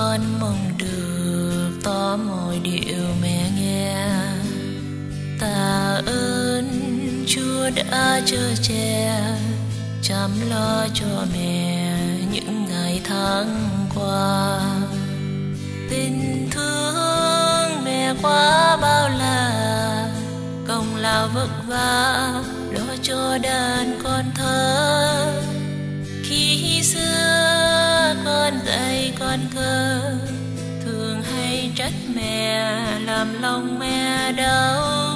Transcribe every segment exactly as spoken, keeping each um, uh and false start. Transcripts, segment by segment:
con mong được tỏ mọi điều mẹ nghe. Tạ ơn Chúa đã chở che chăm lo cho mẹ những ngày tháng qua. Tình thương mẹ quá bao la, công lao vất vả lo cho đàn con thơ. Khi xưa con dạy con cờ, thường hay trách mẹ làm lòng mẹ đau.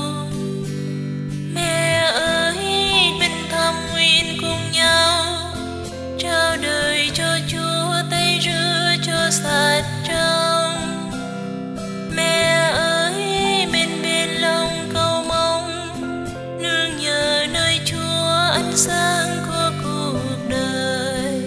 Mẹ ơi bên thăm nguyện cùng nhau, trao đời cho Chúa tay rửa cho sạch trong. Mẹ ơi bên bên lòng cầu mong, nương nhờ nơi Chúa ánh sáng của cuộc đời.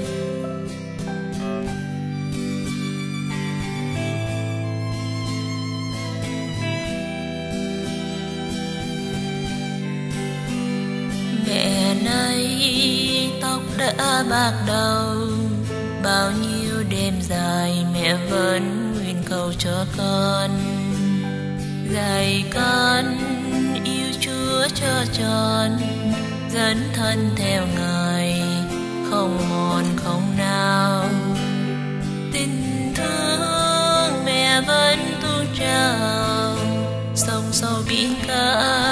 Mẹ nay tóc đã bạc đầu, bao nhiêu đêm dài mẹ vẫn nguyện cầu cho con. Dạy con yêu Chúa cho tròn, dẫn thân theo Ngài không mòn không nào. Tình thương mẹ vẫn tuôn trào, sông sâu biển cả